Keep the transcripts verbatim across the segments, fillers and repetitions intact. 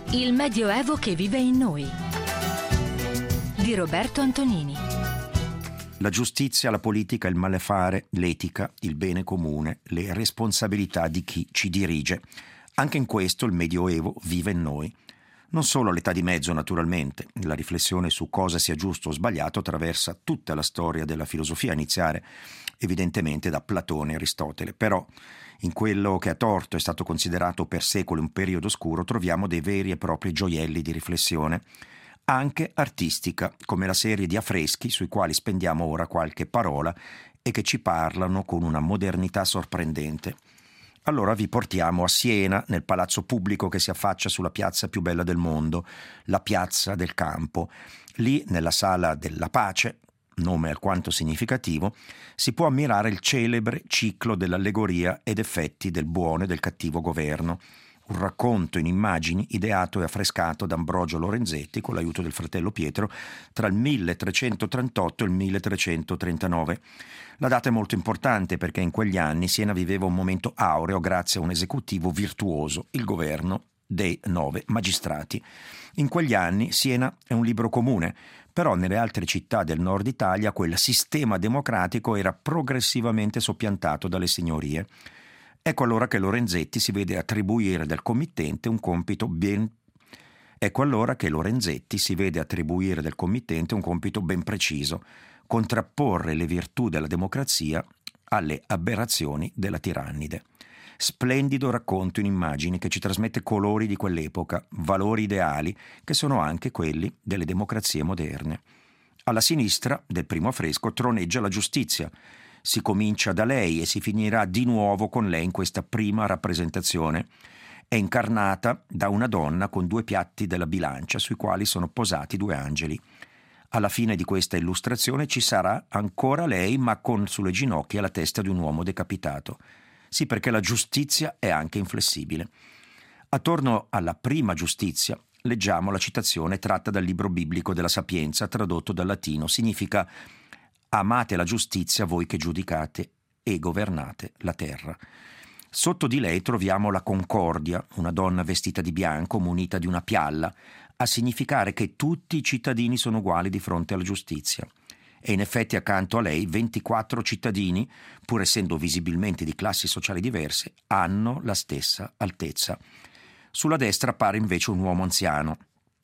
Il Medioevo che vive in noi di Roberto Antonini. La giustizia, la politica, il malefare, l'etica, il bene comune, le responsabilità di chi ci dirige. Anche in questo il Medioevo vive in noi. Non solo all'età di mezzo, naturalmente. La riflessione su cosa sia giusto o sbagliato attraversa tutta la storia della filosofia, a iniziare evidentemente da Platone e Aristotele. Però in quello che a torto è stato considerato per secoli un periodo oscuro troviamo dei veri e propri gioielli di riflessione, anche artistica, come la serie di affreschi sui quali spendiamo ora qualche parola e che ci parlano con una modernità sorprendente. Allora vi portiamo a Siena, nel palazzo pubblico che si affaccia sulla piazza più bella del mondo, la Piazza del Campo. Lì, nella Sala della Pace, nome alquanto significativo, si può ammirare il celebre ciclo dell'allegoria ed effetti del buono e del cattivo governo, un racconto in immagini ideato e affrescato da Ambrogio Lorenzetti con l'aiuto del fratello Pietro tra il milletrecentotrentotto e il milletrecentotrentanove. La data è molto importante perché in quegli anni Siena viveva un momento aureo grazie a un esecutivo virtuoso, il governo dei nove magistrati. In quegli anni Siena è un libro comune, però nelle altre città del nord Italia quel sistema democratico era progressivamente soppiantato dalle signorie. Ecco allora che Lorenzetti si vede attribuire dal committente un compito ben Ecco allora che Lorenzetti si vede attribuire dal committente un compito ben preciso: contrapporre le virtù della democrazia alle aberrazioni della tirannide. Splendido racconto in immagini che ci trasmette colori di quell'epoca, valori ideali che sono anche quelli delle democrazie moderne. Alla sinistra del primo affresco troneggia la giustizia. Si comincia da lei e si finirà di nuovo con lei in questa prima rappresentazione. È incarnata da una donna con due piatti della bilancia sui quali sono posati due angeli. Alla fine di questa illustrazione ci sarà ancora lei, ma con sulle ginocchia la testa di un uomo decapitato. Sì, perché la giustizia è anche inflessibile. Attorno alla prima giustizia leggiamo la citazione tratta dal libro biblico della Sapienza, tradotto dal latino. Significa: amate la giustizia voi che giudicate e governate la terra. Sotto di lei troviamo la Concordia, una donna vestita di bianco munita di una pialla, a significare che tutti i cittadini sono uguali di fronte alla giustizia. E in effetti accanto a lei ventiquattro cittadini, pur essendo visibilmente di classi sociali diverse, hanno la stessa altezza. Sulla destra appare invece un uomo anziano.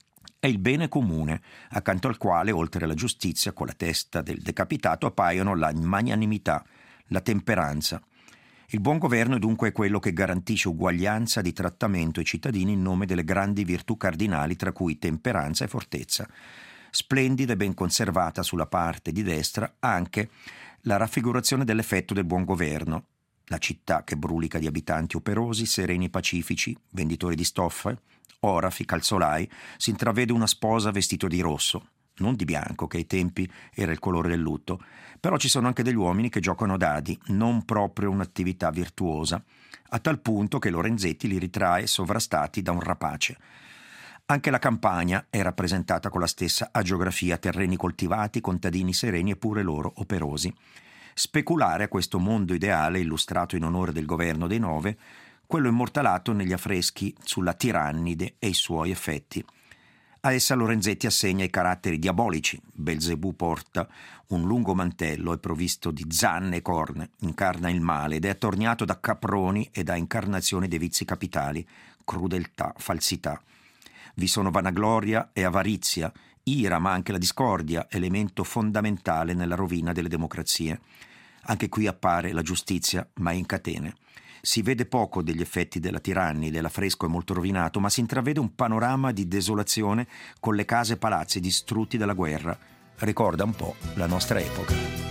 È il bene comune, accanto al quale, oltre alla giustizia, con la testa del decapitato, appaiono la magnanimità, la temperanza. Il buon governo è dunque quello che garantisce uguaglianza di trattamento ai cittadini in nome delle grandi virtù cardinali, tra cui temperanza e fortezza. Splendida e ben conservata sulla parte di destra anche la raffigurazione dell'effetto del buon governo. La città che brulica di abitanti operosi, sereni e pacifici, venditori di stoffe, orafi, calzolai, si intravede una sposa vestito di rosso, non di bianco, che ai tempi era il colore del lutto. Però ci sono anche degli uomini che giocano a dadi, non proprio un'attività virtuosa, a tal punto che Lorenzetti li ritrae sovrastati da un rapace. Anche la campagna è rappresentata con la stessa agiografia: terreni coltivati, contadini sereni e pure loro operosi. Speculare a questo mondo ideale, illustrato in onore del governo dei nove, quello immortalato negli affreschi sulla tirannide e i suoi effetti. A essa Lorenzetti assegna i caratteri diabolici. Belzebù porta un lungo mantello, è provvisto di zanne e corna, incarna il male ed è attorniato da caproni e da incarnazioni dei vizi capitali, crudeltà, falsità. Vi sono vanagloria e avarizia, ira, ma anche la discordia, elemento fondamentale nella rovina delle democrazie. Anche qui appare la giustizia, ma in catene. Si vede poco degli effetti della tirannide, l'affresco è molto rovinato, ma si intravede un panorama di desolazione con le case e palazzi distrutti dalla guerra. Ricorda un po' la nostra epoca.